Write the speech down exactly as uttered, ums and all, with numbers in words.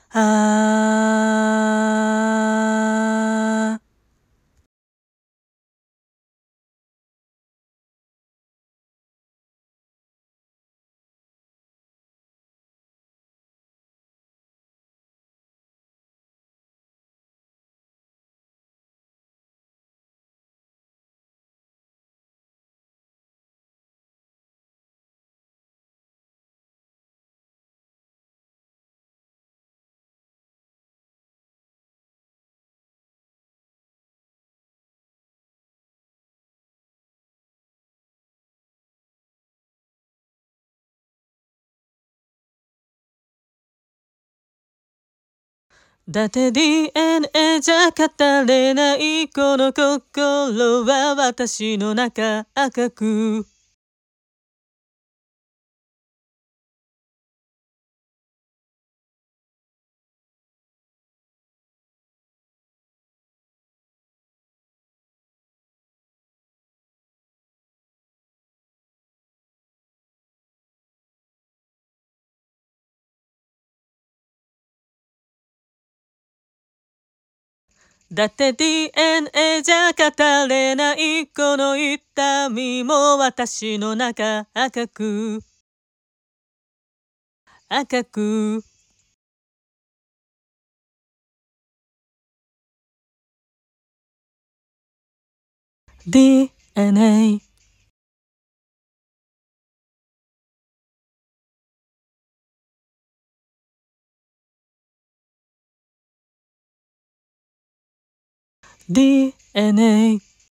あーだって ディーエヌエー じゃ語れないこの心は私の中赤くだって ディーエヌエー じゃ語れないこの痛みも私の中赤く赤くディーエヌエーディーエヌエー